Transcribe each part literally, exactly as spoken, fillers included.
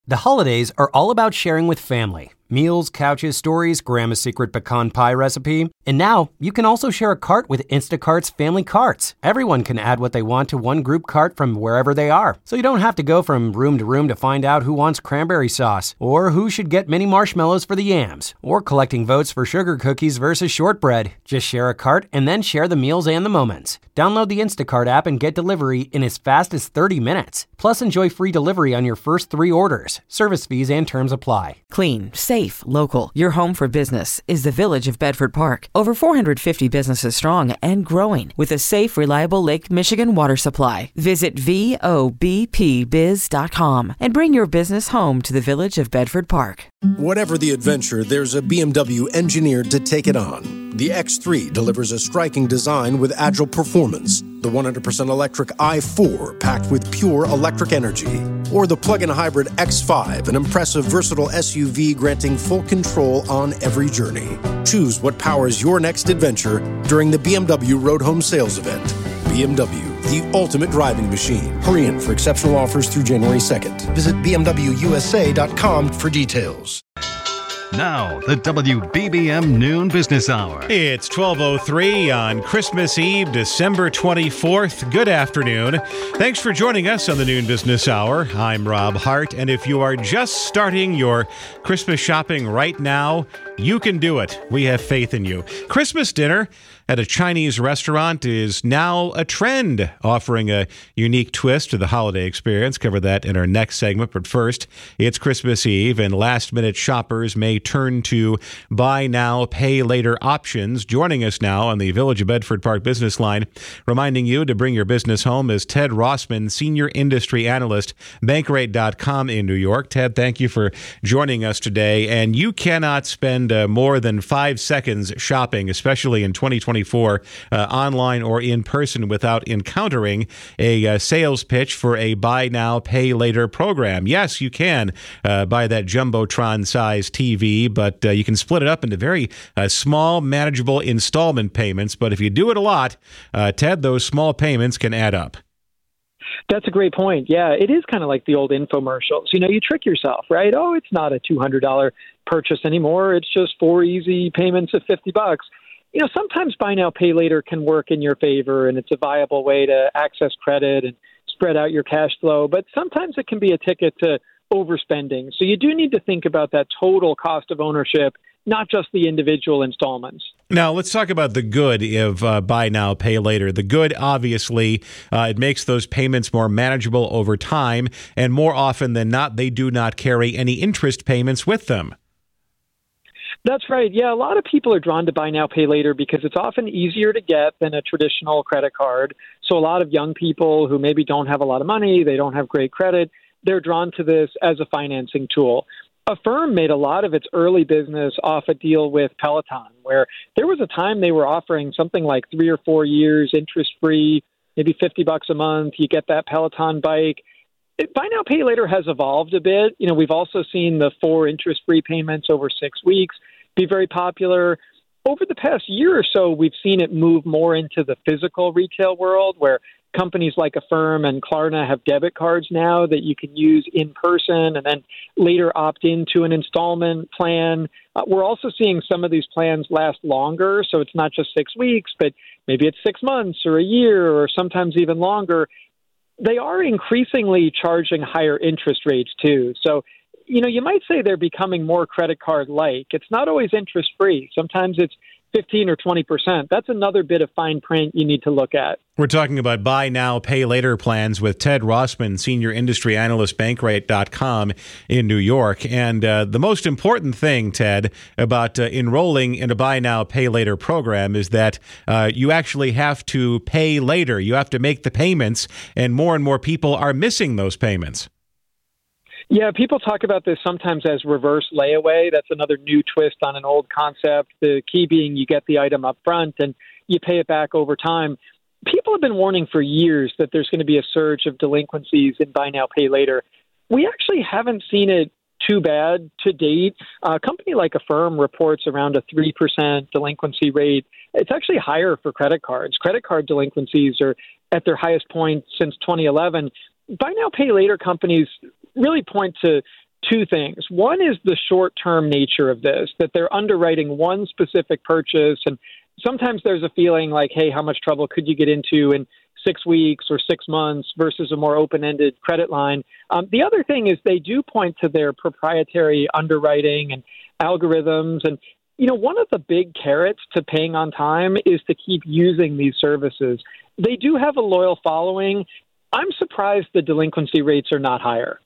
The holidays are all about sharing with family. Meals, couches, stories, Grandma's secret pecan pie recipe. And now, you can also share a cart with Instacart's Family Carts. Everyone can add what they want to one group cart from wherever they are. So you don't have to go from room to room to find out who wants cranberry sauce, or who should get mini marshmallows for the yams, or collecting votes for sugar cookies versus shortbread. Just share a cart and then share the meals and the moments. Download the Instacart app and get delivery in as fast as thirty minutes. Plus, enjoy free delivery on your first three orders. Service fees and terms apply. Clean, safe, local. Your home for business is the Village of Bedford Park. Over four hundred fifty businesses strong and growing with a safe, reliable Lake Michigan water supply. Visit V O B P biz dot com and bring your business home to the Village of Bedford Park. Whatever the adventure, there's a B M W engineered to take it on. The X three delivers a striking design with agile performance. The one hundred percent electric i four packed with pure electric energy. Or the plug-in hybrid X five, an impressive, versatile S U V granting full control on every journey. Choose what powers your next adventure during the B M W Road Home Sales Event. B M W, the ultimate driving machine. Hurry in for exceptional offers through January second. Visit b m w u s a dot com for details. Now, the W B B M Noon Business Hour. It's twelve oh three on Christmas Eve, December twenty-fourth. Good afternoon. Thanks for joining us on the Noon Business Hour. I'm Rob Hart, and if you are just starting your Christmas shopping right now, you can do it. We have faith in you. Christmas dinner at a Chinese restaurant is now a trend, offering a unique twist to the holiday experience. Cover that in our next segment. But first, it's Christmas Eve, and last-minute shoppers may turn to buy now, pay later options. Joining us now on the Village of Bedford Park Business Line, reminding you to bring your business home, is Ted Rossman, Senior Industry Analyst, Bankrate dot com in New York. Ted, thank you for joining us today. And you cannot spend uh, more than five seconds shopping, especially in twenty twenty-four, uh, online or in person, without encountering a uh, sales pitch for a buy now, pay later program. Yes, you can uh, buy that Jumbotron-sized T V, but uh, you can split it up into very uh, small, manageable installment payments. But if you do it a lot, uh, Ted, those small payments can add up. That's a great point. Yeah, it is kind of like the old infomercials. You know, you trick yourself, right? Oh, it's not a two hundred dollars purchase anymore. It's just four easy payments of fifty bucks. You know, sometimes buy now, pay later can work in your favor, and it's a viable way to access credit and spread out your cash flow. But sometimes it can be a ticket to overspending. So you do need to think about that total cost of ownership, not just the individual installments. Now, let's talk about the good of uh, buy now, pay later. The good, obviously, uh, it makes those payments more manageable over time, and more often than not, they do not carry any interest payments with them. That's right. Yeah, a lot of people are drawn to buy now, pay later because it's often easier to get than a traditional credit card. So a lot of young people who maybe don't have a lot of money, they don't have great credit, they're drawn to this as a financing tool. Affirm made a lot of its early business off a deal with Peloton, where there was a time they were offering something like three or four years interest-free, maybe fifty bucks a month. You get that Peloton bike. It, buy now, pay later has evolved a bit. You know, we've also seen the four interest-free payments over six weeks be very popular. Over the past year or so, we've seen it move more into the physical retail world, where companies like Affirm and Klarna have debit cards now that you can use in person and then later opt into an installment plan. Uh, we're also seeing some of these plans last longer, so it's not just six weeks, but maybe it's six months or a year or sometimes even longer. They are increasingly charging higher interest rates too. So, you know, you might say they're becoming more credit card-like. It's not always interest-free. Sometimes it's fifteen or twenty percent. That's another bit of fine print you need to look at. We're talking about buy now, pay later plans with Ted Rossman, Senior Industry Analyst, Bankrate dot com in New York. And uh, the most important thing, Ted, about uh, enrolling in a buy now, pay later program is that uh, you actually have to pay later. You have to make the payments, and more and more people are missing those payments. Yeah, people talk about this sometimes as reverse layaway. That's another new twist on an old concept. The key being you get the item up front and you pay it back over time. People have been warning for years that there's going to be a surge of delinquencies in buy now, pay later. We actually haven't seen it too bad to date. A company like Affirm reports around a three percent delinquency rate. It's actually higher for credit cards. Credit card delinquencies are at their highest point since twenty eleven. Buy now, pay later companies really point to two things. One is the short-term nature of this, that they're underwriting one specific purchase, and sometimes there's a feeling like, hey, how much trouble could you get into in six weeks or six months versus a more open-ended credit line. Um, the other thing is they do point to their proprietary underwriting and algorithms. And, you know, one of the big carrots to paying on time is to keep using these services. They do have a loyal following. I'm surprised the delinquency rates are not higher.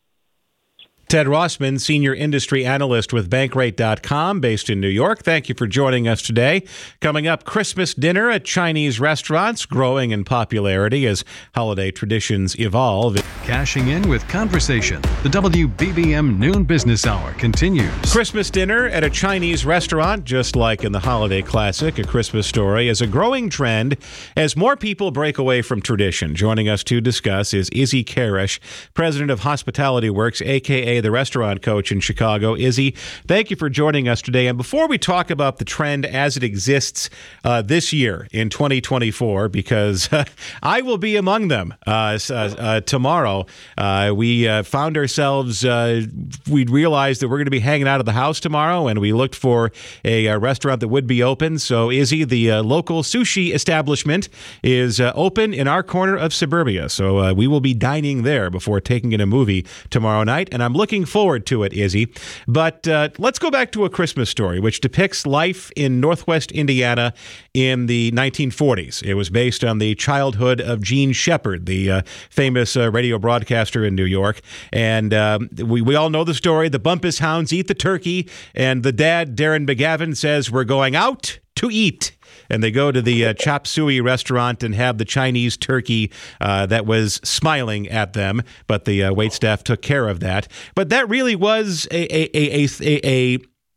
Ted Rossman, Senior Industry Analyst with Bankrate dot com, based in New York. Thank you for joining us today. Coming up, Christmas dinner at Chinese restaurants, growing in popularity as holiday traditions evolve. Cashing in with conversation. The W B B M Noon Business Hour continues. Christmas dinner at a Chinese restaurant, just like in the holiday classic, A Christmas Story, is a growing trend as more people break away from tradition. Joining us to discuss is Izzy Karish, President of Hospitality Works, a k a the restaurant coach in Chicago. Izzy, thank you for joining us today. And before we talk about the trend as it exists uh, this year in twenty twenty-four, because uh, I will be among them uh, uh, uh, tomorrow, uh, we uh, found ourselves, uh, we realized that we're going to be hanging out of the house tomorrow, and we looked for a, a restaurant that would be open. So, Izzy, the uh, local sushi establishment is uh, open in our corner of suburbia. So uh, we will be dining there before taking in a movie tomorrow night, and I'm looking forward to it, Izzy. But uh, let's go back to A Christmas Story, which depicts life in Northwest Indiana in the nineteen forties. It was based on the childhood of Gene Shepard, the uh, famous uh, radio broadcaster in New York. And um, we, we all know the story. The Bumpus Hounds eat the turkey, and the dad, Darren McGavin, says, "We're going out to eat." And they go to the uh, Chop Suey restaurant and have the Chinese turkey uh, that was smiling at them, but the uh, waitstaff took care of that. But that really was a a a a, a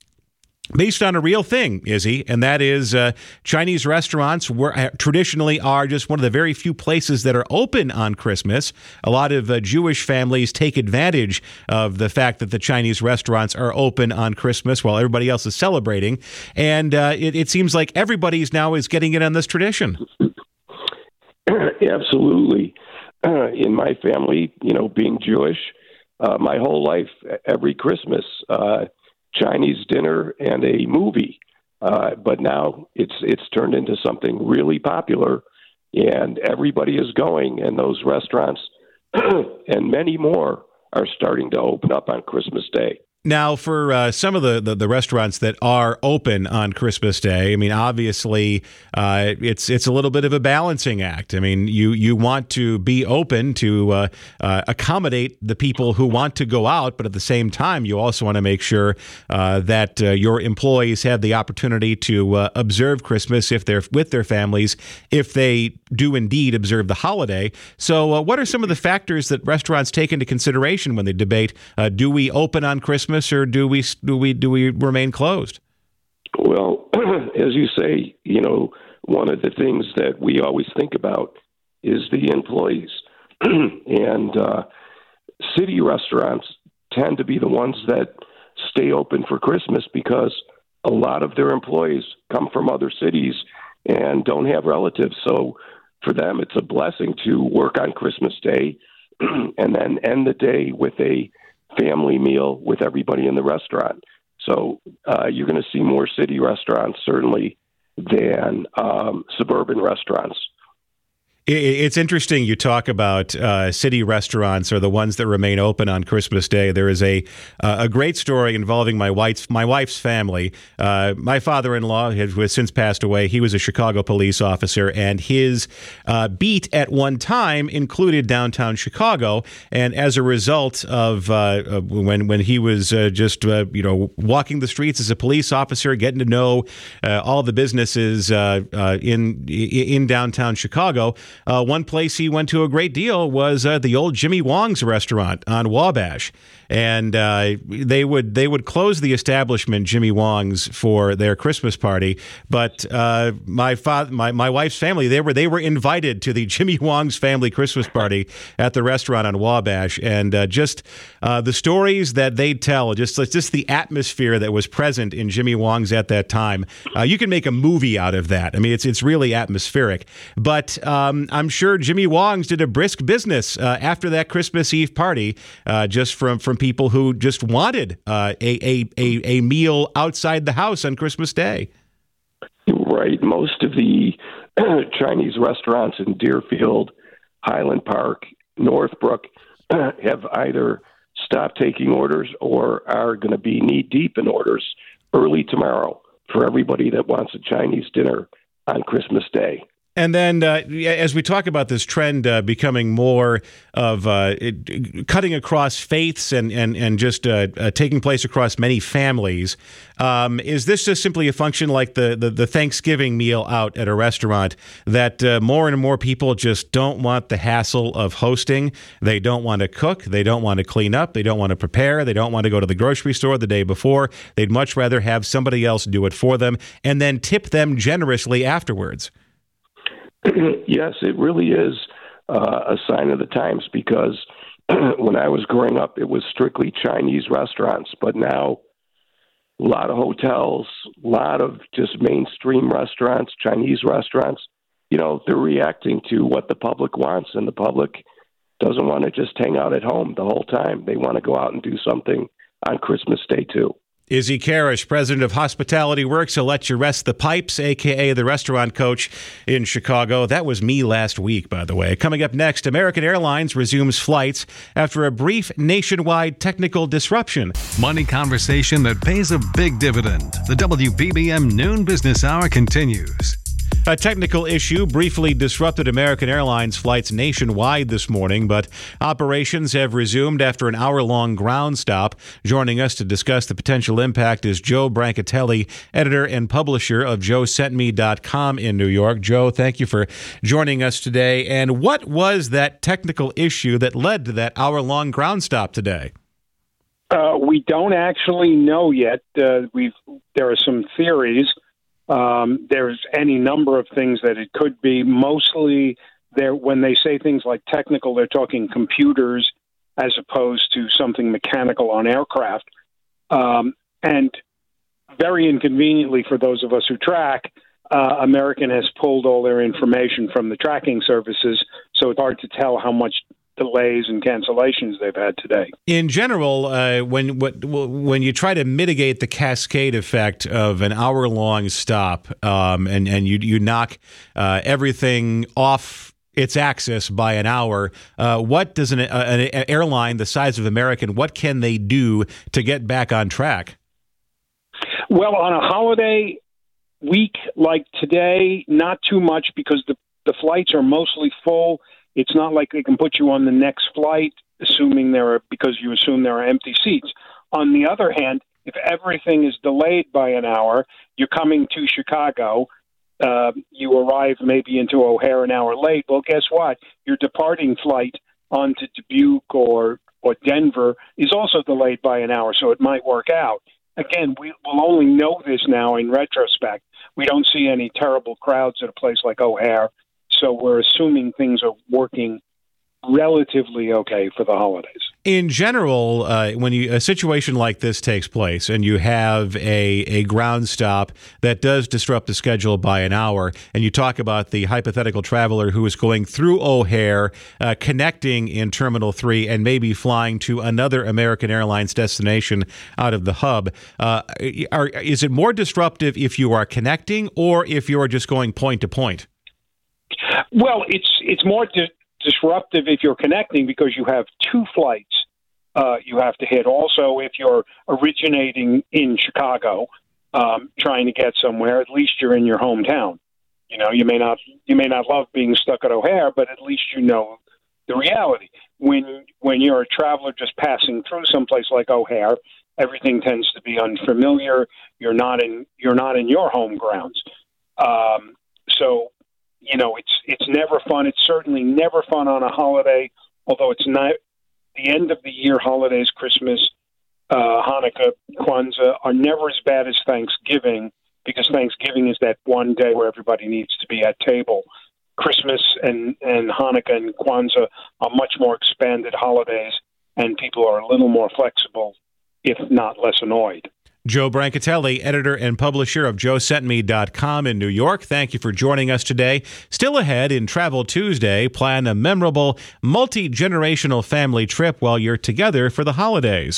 based on a real thing, Izzy, and that is uh, Chinese restaurants were, uh, traditionally are just one of the very few places that are open on Christmas. A lot of uh, Jewish families take advantage of the fact that the Chinese restaurants are open on Christmas while everybody else is celebrating. And uh, it, it seems like everybody's now is getting in on this tradition. Absolutely. Uh, in my family, you know, being Jewish, uh, my whole life, every Christmas, uh, Chinese dinner and a movie, uh, but now it's it's turned into something really popular, and everybody is going, and those restaurants and many more are starting to open up on Christmas Day. Now, for uh, some of the, the, the restaurants that are open on Christmas Day, I mean, obviously, uh, it's it's a little bit of a balancing act. I mean, you you want to be open to uh, uh, accommodate the people who want to go out, but at the same time, you also want to make sure uh, that uh, your employees have the opportunity to uh, observe Christmas if they're with their families, if they do indeed observe the holiday. So, uh, what are some of the factors that restaurants take into consideration when they debate, uh, do we open on Christmas? Or do we do we do we remain closed? Well, as you say, you know, one of the things that we always think about is the employees, and uh, city restaurants tend to be the ones that stay open for Christmas because a lot of their employees come from other cities and don't have relatives. So for them, it's a blessing to work on Christmas Day and then end the day with a family meal with everybody in the restaurant. So uh, you're going to see more city restaurants, certainly, than um, suburban restaurants. It's interesting you talk about uh, city restaurants are the ones that remain open on Christmas Day. There is a uh, a great story involving my wife's my wife's family. Uh, my father-in-law has, has since passed away. He was a Chicago police officer, and his uh, beat at one time included downtown Chicago. And as a result of uh, when when he was uh, just uh, you know walking the streets as a police officer, getting to know uh, all the businesses uh, uh, in in downtown Chicago. Uh, one place he went to a great deal was uh, the old Jimmy Wong's restaurant on Wabash, and uh, they would they would close the establishment, Jimmy Wong's, for their Christmas party. But uh, my father, my my wife's family, they were they were invited to the Jimmy Wong's family Christmas party at the restaurant on Wabash, and uh, just uh, the stories that they tell, just just the atmosphere that was present in Jimmy Wong's at that time. Uh, you can make a movie out of that. I mean, it's it's really atmospheric, but. Um, um, I'm sure Jimmy Wong's did a brisk business uh, after that Christmas Eve party, uh, just from, from people who just wanted uh, a, a, a, a meal outside the house on Christmas Day. Right. Most of the Chinese restaurants in Deerfield, Highland Park, Northbrook have either stopped taking orders or are going to be knee-deep in orders early tomorrow for everybody that wants a Chinese dinner on Christmas Day. And then uh, as we talk about this trend uh, becoming more of uh, it, cutting across faiths and, and, and just uh, uh, taking place across many families, um, is this just simply a function like the, the, the Thanksgiving meal out at a restaurant that uh, more and more people just don't want the hassle of hosting? They don't want to cook. They don't want to clean up. They don't want to prepare. They don't want to go to the grocery store the day before. They'd much rather have somebody else do it for them and then tip them generously afterwards. Yes, it really is uh, a sign of the times, because when I was growing up, it was strictly Chinese restaurants. But now a lot of hotels, a lot of just mainstream restaurants, Chinese restaurants, you know, they're reacting to what the public wants. And the public doesn't want to just hang out at home the whole time. They want to go out and do something on Christmas Day, too. Izzy Karish, president of Hospitality Works, will let you rest the pipes, a k a the restaurant coach in Chicago. That was me last week, by the way. Coming up next, American Airlines resumes flights after a brief nationwide technical disruption. Money conversation that pays a big dividend. The W B B M Noon Business Hour continues. A technical issue briefly disrupted American Airlines flights nationwide this morning, but operations have resumed after an hour-long ground stop. Joining us to discuss the potential impact is Joe Brancatelli, editor and publisher of joe sent me dot com in New York. Joe, thank you for joining us today. And what was that technical issue that led to that hour-long ground stop today? Uh, we don't actually know yet. Uh, we've there are some theories. Um, there's any number of things that it could be. Mostly, there when they say things like technical, they're talking computers as opposed to something mechanical on aircraft. Um, and very inconveniently for those of us who track, uh, American has pulled all their information from the tracking services, so it's hard to tell how much delays and cancellations they've had today. In general, uh, when when you try to mitigate the cascade effect of an hour-long stop, um, and and you you knock uh, everything off its axis by an hour, uh, what does an, uh, an airline the size of American, what can they do to get back on track? Well, on a holiday week like today, not too much, because the the flights are mostly full. It's not like they can put you on the next flight, assuming there are because you assume there are empty seats. On the other hand, if everything is delayed by an hour, you're coming to Chicago, uh, you arrive maybe into O'Hare an hour late. Well, guess what? Your departing flight onto Dubuque or or Denver is also delayed by an hour, so it might work out. Again, we will only know this now in retrospect. We don't see any terrible crowds at a place like O'Hare. So we're assuming things are working relatively okay for the holidays. In general, uh, when you, a situation like this takes place and you have a, a ground stop that does disrupt the schedule by an hour, and you talk about the hypothetical traveler who is going through O'Hare, uh, connecting in Terminal three, and maybe flying to another American Airlines destination out of the hub, uh, are, is it more disruptive if you are connecting or if you are just going point to point? Well, it's it's more di- disruptive if you're connecting because you have two flights uh, you have to hit. Also, if you're originating in Chicago, um, trying to get somewhere, at least you're in your hometown. You know, you may not you may not love being stuck at O'Hare, but at least you know the reality. When when you're a traveler just passing through someplace like O'Hare, everything tends to be unfamiliar. You're not in you're not in your home grounds. Um, so. You know, it's it's never fun. It's certainly never fun on a holiday, although it's not the end of the year holidays, Christmas, uh, Hanukkah, Kwanzaa are never as bad as Thanksgiving, because Thanksgiving is that one day where everybody needs to be at table. Christmas and, and Hanukkah and Kwanzaa are much more expanded holidays, and people are a little more flexible, if not less annoyed. Joe Brancatelli, editor and publisher of joe sent me dot com in New York. Thank you for joining us today. Still ahead in Travel Tuesday, plan a memorable multi-generational family trip while you're together for the holidays.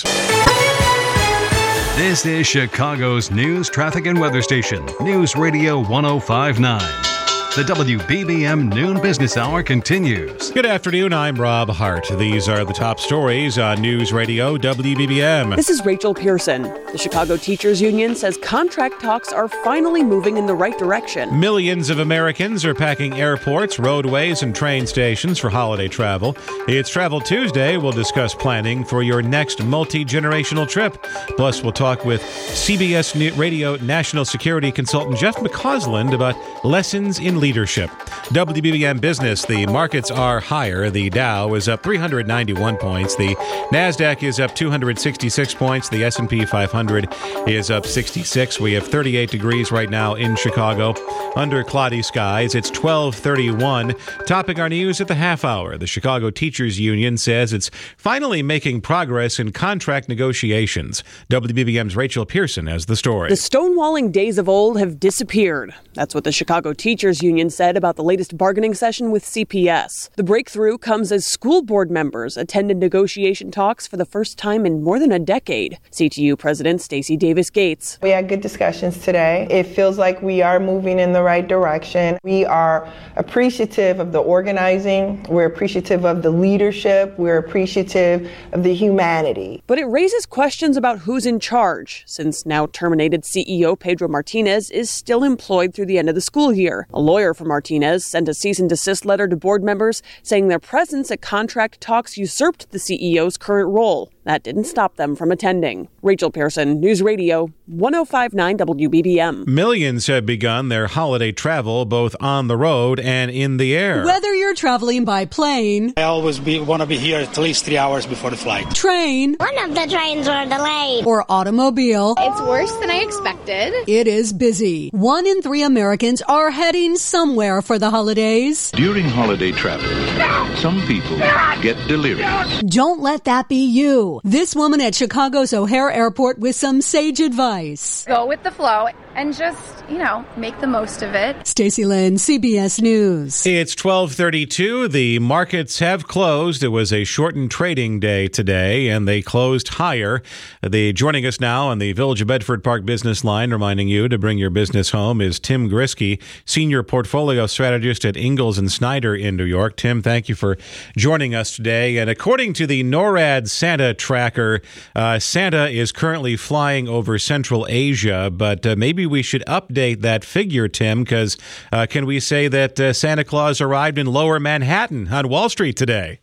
This is Chicago's news, traffic, and weather station, News Radio one oh five point nine. The W B B M Noon Business Hour continues. Good afternoon, I'm Rob Hart. These are the top stories on News Radio W B B M. This is Rachel Pearson. The Chicago Teachers Union says contract talks are finally moving in the right direction. Millions of Americans are packing airports, roadways, and train stations for holiday travel. It's Travel Tuesday. We'll discuss planning for your next multi-generational trip. Plus, we'll talk with C B S Radio national security consultant Jeff McCausland about lessons in leadership. W B B M Business, the markets are higher. The Dow is up three hundred ninety-one points. The NASDAQ is up two hundred sixty-six points. The S and P five hundred is up sixty-six. We have thirty-eight degrees right now in Chicago. Under cloudy skies, it's twelve thirty-one. Topping our news at the half hour, the Chicago Teachers Union says it's finally making progress in contract negotiations. W B B M's Rachel Pearson has the story. The stonewalling days of old have disappeared. That's what the Chicago Teachers Union said about the latest bargaining session with C P S. The breakthrough comes as school board members attended negotiation talks for the first time in more than a decade. C T U President Stacey Davis Gates. We had good discussions today. It feels like we are moving in the right direction. We are appreciative of the organizing. We're appreciative of the leadership. We're appreciative of the humanity. But it raises questions about who's in charge, since now terminated C E O Pedro Martinez is still employed through the end of the school year. A lawyer for Martinez sent a cease and desist letter to board members saying their presence at contract talks usurped the C E O's current role. That didn't stop them from attending. Rachel Pearson, News Radio, one oh five point nine W B B M. Millions have begun their holiday travel both on the road and in the air. Whether you're traveling by plane, I always be, want to be here at least three hours before the flight. Train, one of the trains were delayed, or automobile, it's worse than I expected. It is busy. One in three Americans are heading somewhere for the holidays. During holiday travel, some people get delirious. Don't let that be you. This woman at Chicago's O'Hare Airport with some sage advice. Go with the flow and just, you know, make the most of it. Stacey Lynn, C B S News. It's twelve thirty-two. The markets have closed. It was a shortened trading day today, and they closed higher. The joining us now on the Village of Bedford Park business line, reminding you to bring your business home, is Tim Grisky, Senior Portfolio Strategist at Ingalls and Snyder in New York. Tim, thank you for joining us today. And according to the NORAD Santa tracker, uh, Santa is currently flying over Central Asia, but uh, maybe we should update that figure, Tim, because uh, can we say that uh, Santa Claus arrived in Lower Manhattan on Wall Street today?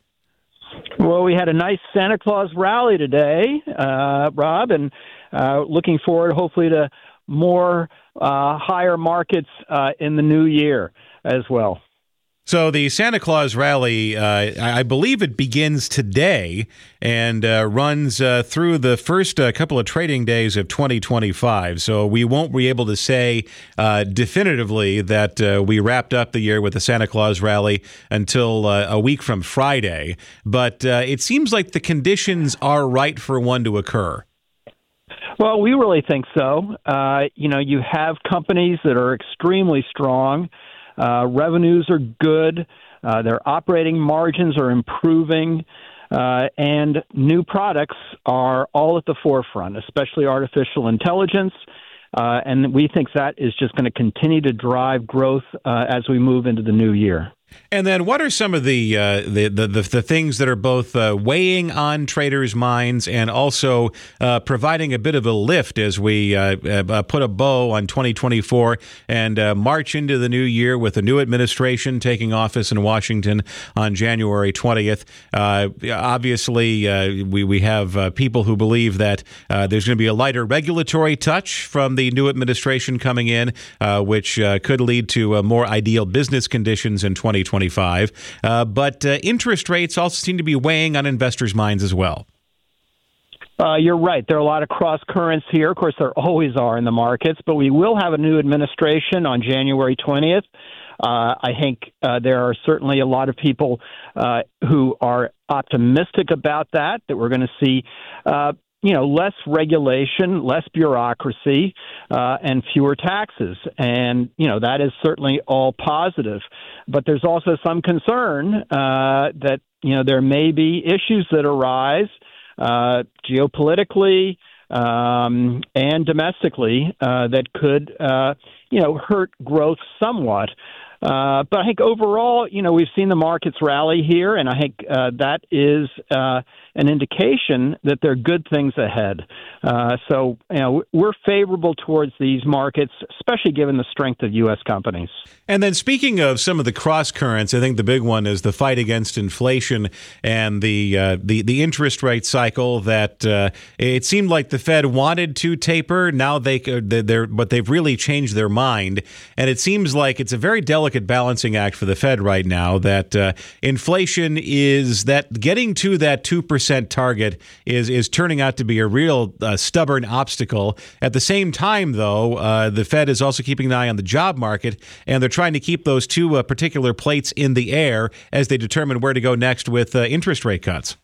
Well, we had a nice Santa Claus rally today, uh, Rob, and uh, looking forward, hopefully, to more uh, higher markets uh, in the new year as well. So the Santa Claus rally, uh, I believe it begins today and uh, runs uh, through the first uh, couple of trading days of twenty twenty-five. So we won't be able to say uh, definitively that uh, we wrapped up the year with the Santa Claus rally until uh, a week from Friday. But uh, it seems like the conditions are right for one to occur. Well, we really think so. Uh, you know, you have companies that are extremely strong. Uh, revenues are good. Uh, their operating margins are improving. Uh, and new products are all at the forefront, especially artificial intelligence. Uh, and we think that is just going to continue to drive growth uh, as we move into the new year. And then what are some of the uh, the, the, the the things that are both uh, weighing on traders' minds and also uh, providing a bit of a lift as we uh, uh, put a bow on twenty twenty-four and uh, march into the new year with a new administration taking office in Washington on January twentieth? Uh, obviously, uh, we, we have uh, people who believe that uh, there's going to be a lighter regulatory touch from the new administration coming in, uh, which uh, could lead to uh, more ideal business conditions in twenty twenty-five. Uh, but uh, interest rates also seem to be weighing on investors' minds as well. Uh, you're right. There are a lot of cross currents here. Of course, there always are in the markets, but we will have a new administration on January twentieth. Uh, I think uh, there are certainly a lot of people uh, who are optimistic about that, that we're going to see uh, you know, less regulation, less bureaucracy, uh, and fewer taxes. And, you know, that is certainly all positive. But there's also some concern uh, that, you know, there may be issues that arise uh, geopolitically um, and domestically uh, that could, uh, you know, hurt growth somewhat. Uh, but I think overall, you know, we've seen the markets rally here, and I think uh, that is uh, an indication that there are good things ahead. Uh, so, you know, we're favorable towards these markets, especially given the strength of U S companies. And then speaking of some of the cross currents, I think the big one is the fight against inflation and the uh, the, the interest rate cycle that uh, it seemed like the Fed wanted to taper. Now they they're but they've really changed their mind, and it seems like it's a very delicate balancing act for the Fed right now. That uh, inflation is that getting to that two percent target is is turning out to be a real uh, stubborn obstacle. At the same time, though, uh, the Fed is also keeping an eye on the job market, and they're trying to keep those two uh, particular plates in the air as they determine where to go next with uh, interest rate cuts.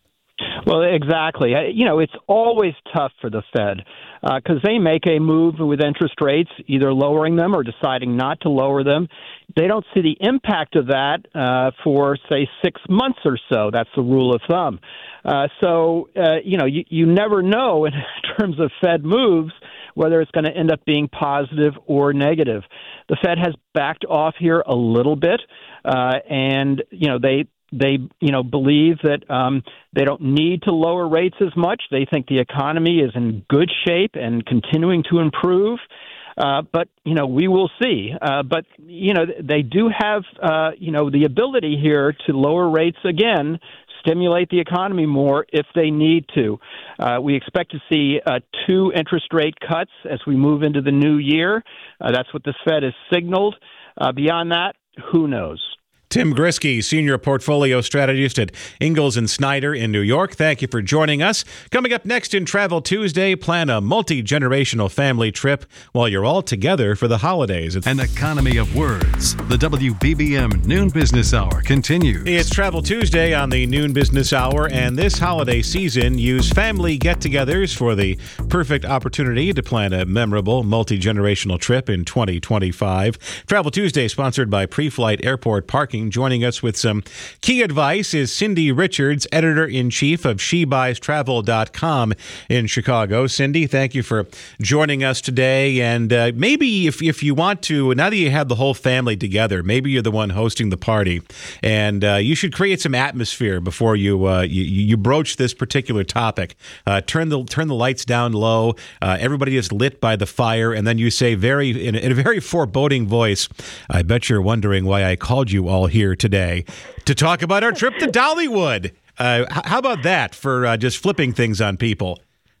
Well, exactly. You know, it's always tough for the Fed because uh, they make a move with interest rates, either lowering them or deciding not to lower them. They don't see the impact of that uh, for, say, six months or so. That's the rule of thumb. Uh, so, uh, you know, you, you never know in terms of Fed moves whether it's going to end up being positive or negative. The Fed has backed off here a little bit, uh, and, you know, they They, you know, believe that um, they don't need to lower rates as much. They think the economy is in good shape and continuing to improve. Uh, but, you know, we will see. Uh, but, you know, they do have, uh, you know, the ability here to lower rates again, stimulate the economy more if they need to. Uh, we expect to see uh, two interest rate cuts as we move into the new year. Uh, that's what the Fed has signaled. Uh, beyond that, who knows? Tim Grisky, Senior Portfolio Strategist at Ingalls and Snyder in New York. Thank you for joining us. Coming up next in Travel Tuesday, plan a multi-generational family trip while you're all together for the holidays. An economy of words. The W B B M Noon Business Hour continues. It's Travel Tuesday on the Noon Business Hour, and this holiday season, use family get-togethers for the perfect opportunity to plan a memorable multi-generational trip in twenty twenty-five. Travel Tuesday, sponsored by Pre-Flight Airport Parking. Joining us with some key advice is Cindy Richards, editor-in-chief of she buys travel dot com in Chicago. Cindy, thank you for joining us today. And uh, maybe if, if you want to, now that you have the whole family together, maybe you're the one hosting the party, and uh, you should create some atmosphere before you uh, you, you broach this particular topic. Uh, turn the turn the lights down low. Uh, everybody is lit by the fire, and then you say very in a, in a very foreboding voice, "I bet you're wondering why I called you all here today to talk about our trip to Dollywood." Uh, how about that for uh, just flipping things on people?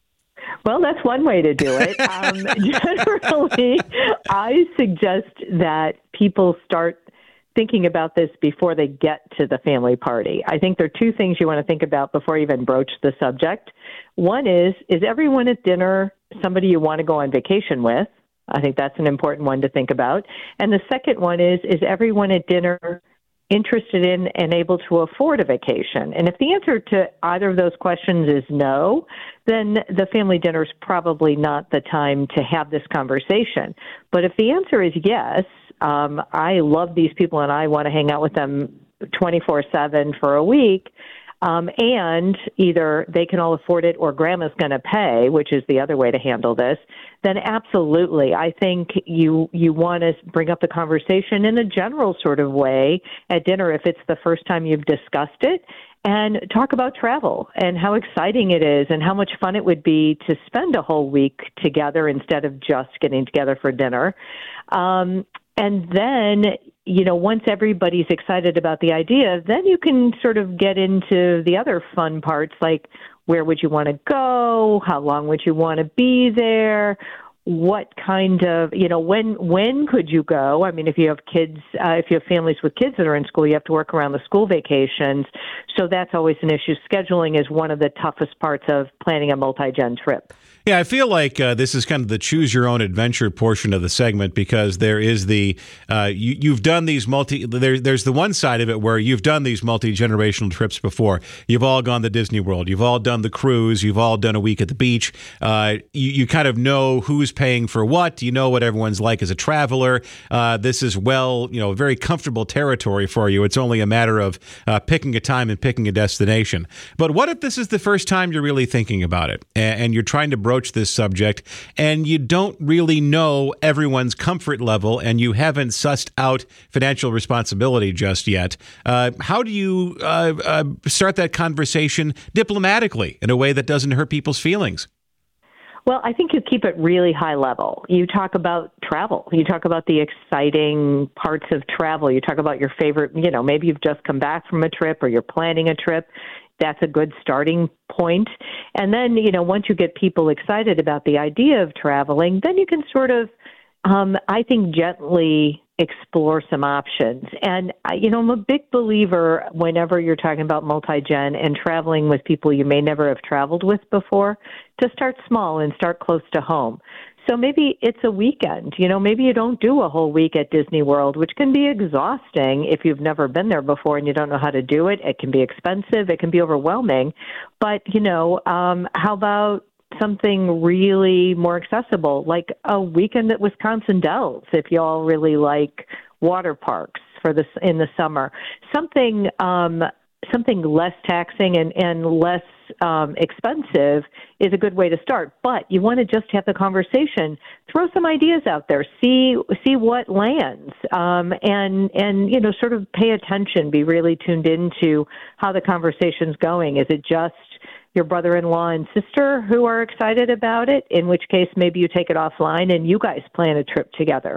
Well, that's one way to do it. Um, generally, I suggest that people start thinking about this before they get to the family party. I think there are two things you want to think about before you even broach the subject. One is, is everyone at dinner somebody you want to go on vacation with? I think that's an important one to think about. And the second one is, is everyone at dinner interested in and able to afford a vacation? And if the answer to either of those questions is no, then the family dinner is probably not the time to have this conversation. But if the answer is yes, um, I love these people and I want to hang out with them twenty-four seven for a week, Um, and either they can all afford it or grandma's going to pay, which is the other way to handle this, then absolutely. I think you you want to bring up the conversation in a general sort of way at dinner if it's the first time you've discussed it, and talk about travel and how exciting it is and how much fun it would be to spend a whole week together instead of just getting together for dinner. Um, and then, you know, once everybody's excited about the idea, then you can sort of get into the other fun parts, like where would you want to go? How long would you want to be there? what kind of, you know, when when could you go? I mean, if you have kids, uh, if you have families with kids that are in school, you have to work around the school vacations. So that's always an issue. Scheduling is one of the toughest parts of planning a multi-gen trip. Yeah, I feel like uh, this is kind of the choose your own adventure portion of the segment, because there is the uh, you, you've done these multi. There, there's the one side of it where you've done these multi-generational trips before. You've all gone to Disney World. You've all done the cruise. You've all done a week at the beach. Uh, you, you kind of know who's paying for what. You know what everyone's like as a traveler. Uh, this is well, you know, very comfortable territory for you. It's only a matter of uh, picking a time and picking a destination. But what if this is the first time you're really thinking about it, and, and you're trying to broach this subject, and you don't really know everyone's comfort level, and you haven't sussed out financial responsibility just yet? Uh, how do you uh, uh, start that conversation diplomatically in a way that doesn't hurt people's feelings? Well, I think you keep it really high level. You talk about travel. You talk about the exciting parts of travel. You talk about your favorite, you know, maybe you've just come back from a trip or you're planning a trip. That's a good starting point. And then, you know, once you get people excited about the idea of traveling, then you can sort of, um, I think, gently explore some options. And, you know, I'm a big believer whenever you're talking about multi-gen and traveling with people you may never have traveled with before, to start small and start close to home. So maybe it's a weekend. You know, maybe you don't do a whole week at Disney World, which can be exhausting if you've never been there before and you don't know how to do it. It can be expensive. It can be overwhelming. But, you know, um, how about something really more accessible, like a weekend at Wisconsin Dells, if you all really like water parks for this in the summer. Something um, something less taxing and, and less um, expensive is a good way to start. But you want to just have the conversation, throw some ideas out there, see see what lands, um, and and you know sort of pay attention, be really tuned into how the conversation's going. Is it just your brother-in-law and sister who are excited about it, in which case maybe you take it offline and you guys plan a trip together.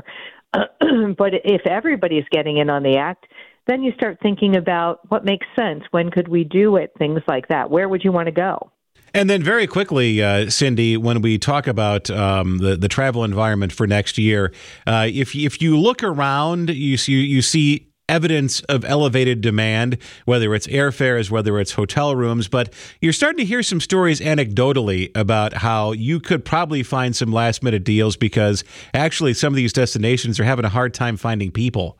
But if everybody's getting in on the act, then you start thinking about what makes sense. When could we do it? Things like that. Where would you want to go? And then very quickly, uh, Cindy, when we talk about um, the, the travel environment for next year, uh, if, if you look around, you see, you see evidence of elevated demand, whether it's airfares, whether it's hotel rooms, but you're starting to hear some stories anecdotally about how you could probably find some last minute deals because actually some of these destinations are having a hard time finding people.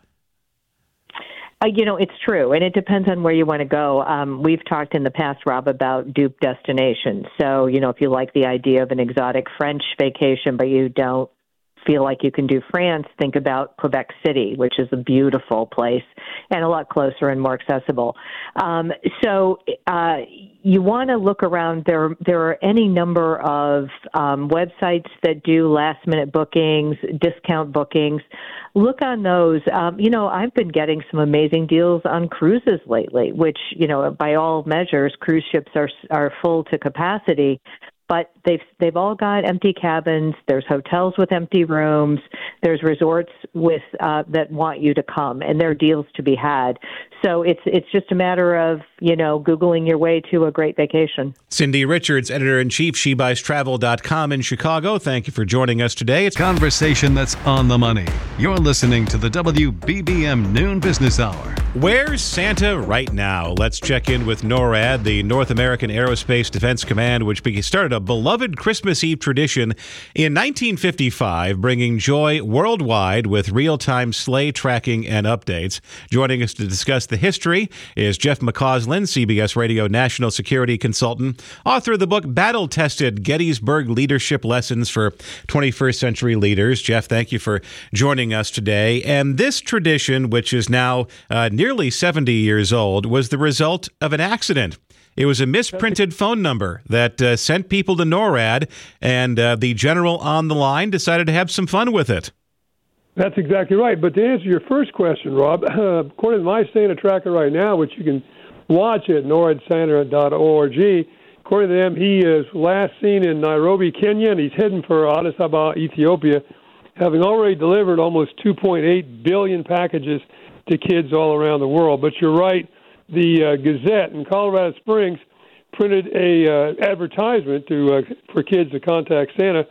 Uh, you know, it's true, and it depends on where you want to go. Um, we've talked in the past, Rob, about dupe destinations. So, you know, if you like the idea of an exotic French vacation, but you don't feel like you can do France, think about Quebec City, which is a beautiful place and a lot closer and more accessible. Um, so uh, you want to look around. There, there are any number of um, websites that do last-minute bookings, discount bookings. Look on those. Um, you know, I've been getting some amazing deals on cruises lately, which, you know, by all measures, cruise ships are are full to capacity. But they've they've all got empty cabins. There's hotels with empty rooms. There's resorts with uh, that want you to come, and there are deals to be had. So it's it's just a matter of, you know, Googling your way to a great vacation. Cindy Richards, editor-in-chief, she buys travel dot com in Chicago. Thank you for joining us today. It's conversation that's on the money. You're listening to the W B B M Noon Business Hour. Where's Santa right now? Let's check in with NORAD, the North American Aerospace Defense Command, which started a beloved Christmas Eve tradition in nineteen fifty-five, bringing joy worldwide with real-time sleigh tracking and updates. Joining us to discuss the history is Jeff McCausland, C B S Radio national security consultant, author of the book Battle-Tested: Gettysburg Leadership Lessons for twenty-first Century Leaders. Jeff, thank you for joining us today. And this tradition, which is now uh, nearly seventy years old, was the result of an accident. It was a misprinted phone number that uh, sent people to NORAD, and uh, the general on the line decided to have some fun with it. That's exactly right. But to answer your first question, Rob, uh, according to my Santa tracker right now, which you can watch at norad santa dot org, according to them, he is last seen in Nairobi, Kenya, and he's heading for Addis Ababa, Ethiopia, having already delivered almost two point eight billion packages to kids all around the world. But you're right, the uh, Gazette in Colorado Springs printed a uh, advertisement to uh, for kids to contact Santa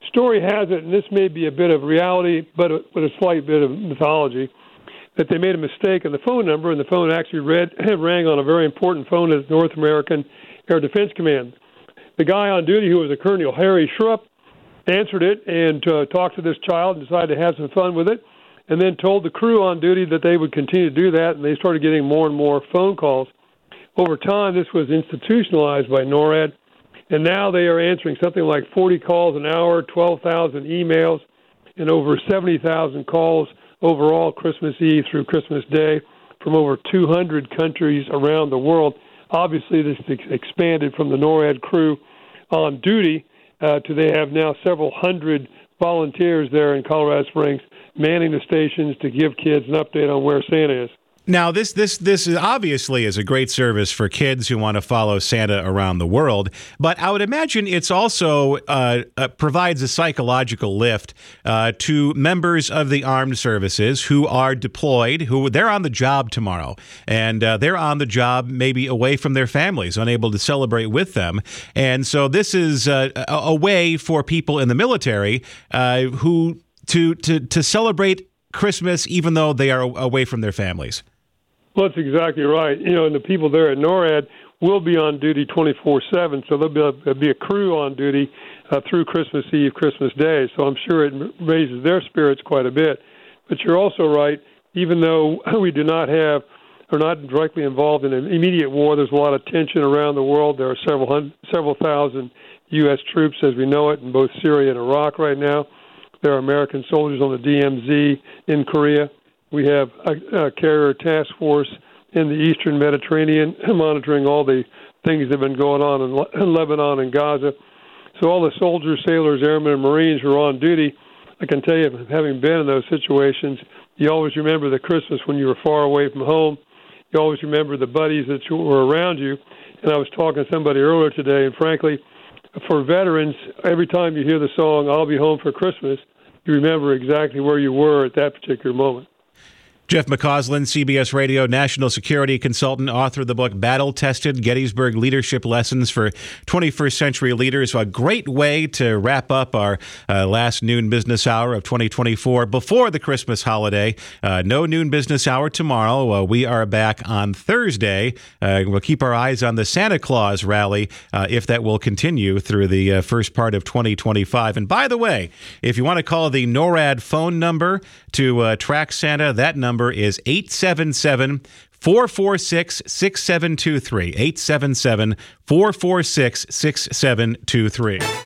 story has it, and this may be a bit of reality, but a, but a slight bit of mythology, that they made a mistake on the phone number, and the phone actually read, rang on a very important phone at North American Air Defense Command. The guy on duty, who was a Colonel Harry Schrupp, answered it and uh, talked to this child and decided to have some fun with it, and then told the crew on duty that they would continue to do that, and they started getting more and more phone calls. Over time, this was institutionalized by NORAD, and now they are answering something like forty calls an hour, twelve thousand emails, and over seventy thousand calls overall Christmas Eve through Christmas Day from over two hundred countries around the world. Obviously, this has expanded from the NORAD crew on duty uh, to they have now several hundred volunteers there in Colorado Springs manning the stations to give kids an update on where Santa is. Now, this this this is obviously is a great service for kids who want to follow Santa around the world, but I would imagine it's also uh, uh, provides a psychological lift uh, to members of the armed services who are deployed, who they're on the job tomorrow, and uh, they're on the job maybe away from their families, unable to celebrate with them, and so this is uh, a, a way for people in the military uh, who to to to celebrate Christmas even though they are away from their families. Well, that's exactly right. You know, and the people there at NORAD will be on duty twenty-four seven, so there'll be a, there'll be a crew on duty uh, through Christmas Eve, Christmas Day, so I'm sure it raises their spirits quite a bit. But you're also right, even though we do not have, are not directly involved in an immediate war, there's a lot of tension around the world. There are several hundred, several thousand U S troops, as we know it, in both Syria and Iraq right now. There are American soldiers on the D M Z in Korea. We have a, a carrier task force in the eastern Mediterranean monitoring all the things that have been going on in, Le- in Lebanon and Gaza. So all the soldiers, sailors, airmen, and Marines who are on duty, I can tell you, having been in those situations, you always remember the Christmas when you were far away from home. You always remember the buddies that were around you. And I was talking to somebody earlier today, and frankly, for veterans, every time you hear the song, I'll Be Home for Christmas, you remember exactly where you were at that particular moment. Jeff McCausland, C B S Radio national security consultant, author of the book Battle Tested, Gettysburg Leadership Lessons for twenty-first Century Leaders. A great way to wrap up our uh, last noon business hour of twenty twenty-four before the Christmas holiday. Uh, no noon business hour tomorrow. Uh, we are back on Thursday. Uh, we'll keep our eyes on the Santa Claus rally uh, if that will continue through the uh, first part of twenty twenty-five. And by the way, if you want to call the NORAD phone number to uh, track Santa, that number is eight seven seven, four four six, six seven two three. eight seven seven, four four six, six seven two three.